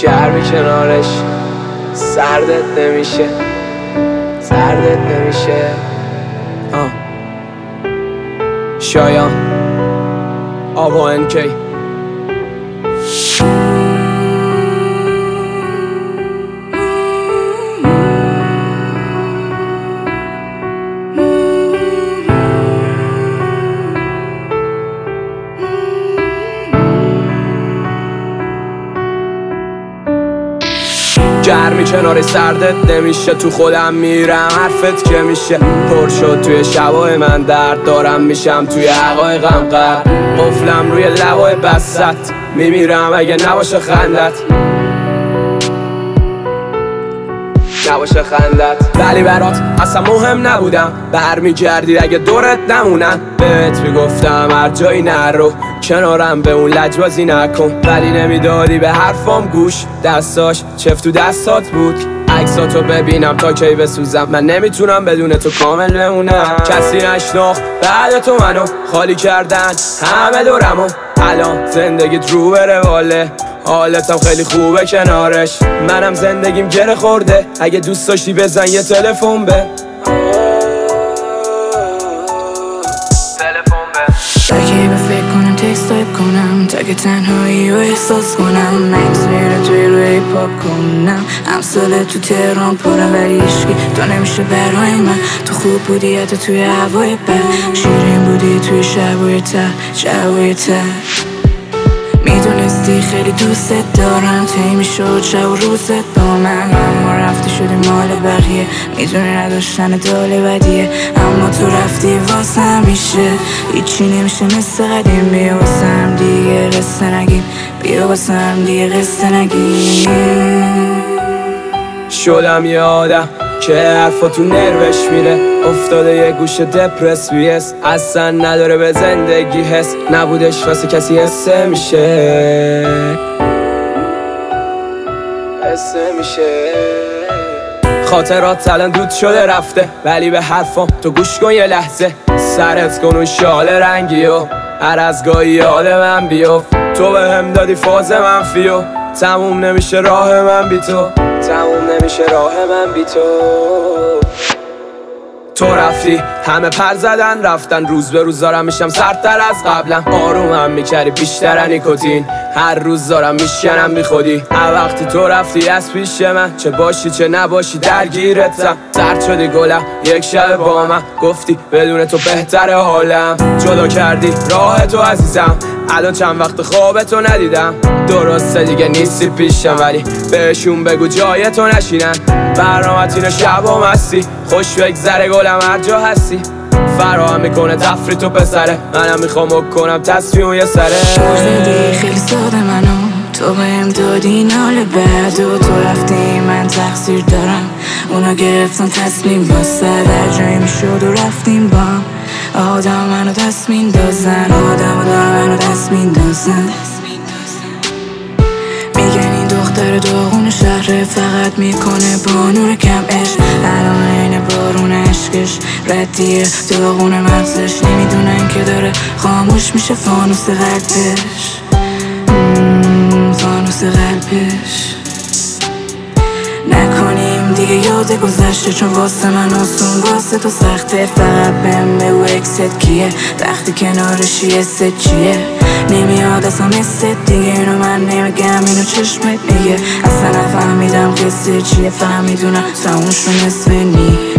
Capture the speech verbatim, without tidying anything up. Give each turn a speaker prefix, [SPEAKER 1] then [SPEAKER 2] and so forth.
[SPEAKER 1] گرمی کنارش سردت نمیشه، سردت نمیشه. آه. شایان آبا انکی گرمی کنار سردت نمیشه، تو خودم میرم حرفت که میشه پر شد توی شبای من، درد دارم میشم توی عقای غم قرد، قفلم روی لبای بست، میمیرم اگه نباشه خندت، نباشه خندت. ولی برات اصلا مهم نبودم، برمیگردی اگه دورت نمونن، بهت میگفتم هر جایی نرو، کنارم به اون لجبازی نکن، ولی نمیدادی به حرفام گوش، دستاش چفت تو دستات بود، عکساتو ببینم تا کی بسوزم، من نمیتونم بدون تو کامل بمونم. کسی نشناخت بعد تو منو، خالی کردن همه دورمو، الان زندگیت رو بره واله، حالتم خیلی خوبه کنارش، منم زندگیم گره خورده، اگه دوست داشتی بزن یه تلفن به
[SPEAKER 2] اگه به فکر کنم تکست تایپ کنم تا که تنهایی رو احساس کنم، مکس میره توی روی پاک کنم، امثال تو تهران پرم ولی عشقی تو نمیشه برای من، تو خوب بودی حتی توی هوای بد، شیرین بودی توی شبای ته شبای ته، میدونستی خیلی دوست دارم، طی میشد شب و روزت با من، اما رفتی شدی مال بقیه، میدونی نداشتن داله بدیه، اما تو رفتی واسه میشه هیچی نمیشه مثل قدیم، بیا واسه هم دیگه قصه نگیم، بیا واسه هم دیگه قصه نگیم.
[SPEAKER 1] شدم یه آدم که حرفا تو نروش میره، افتاده یه گوش دپرس ویس، اصلا نداره به زندگی حس، نبودش واسه کسی حسه میشه، حسه میشه. خاطرات الان دود شده رفته، ولی به حرفام تو گوش کن یه لحظه، سرت کن اون شال رنگی و هر از گاهی یاد من بیفت، تو به هم دادی فاز منفی و تموم نمیشه راه من بی تو، تموم نمیشه راه من بی تو. تو رفتی همه پر زدن رفتن، روز به روز دارم میشم سردتر از قبلم، آرومم میکردی بیشتر نیکوتین، هر روز دارم میشکنم بی خودی، هر وقتی تو رفتی از پیش من، چه باشی چه نباشی درگیرتم، سرد شدی گلم یک شب با من، گفتی بدون تو بهتره حالم، جدا کردی راه تو عزیزم، الان چند وقت خواب تو ندیدم، درسته دیگه نیستی پیشم، ولی بهشون بگو جای تو نشینن، برنامت اینو شب و مستی، خوش بگذره گلم هر جا هستی، فراهم میکنه تفری تو پسره، منم میخوام کنم تصفیه اون یه سره.
[SPEAKER 2] شوردی خیلی ساده منو، تو بهم دادی نال بعد و تو رفتی من تقصیر دارم، اونا گرفتن تصمیم واسه در جایی میشد و رفتیم با هم، آدم منو دست میندازن، آدم دارم منو دست میندازن، میگن این دختر داغون شهر فقط میکنه با نور کم عشق، الان این بارون عشقش ردیه داغون مغزش، نمیدونن که داره خاموش میشه فانوس قلبش، فانوس قلبش. نکنیم دیگه یاد گذشته، چون واسه من آسون واسه تو سخته، فقط بهم بگو اکست کیه، وقتی کنارشی حست چیه، نمیاد اصلا مثل دیگه، اینو من نمیگم اینو چشمت میگه، اصلا نفهمیدم قصه چیه، فهمیدونم تموم شو نصف نی.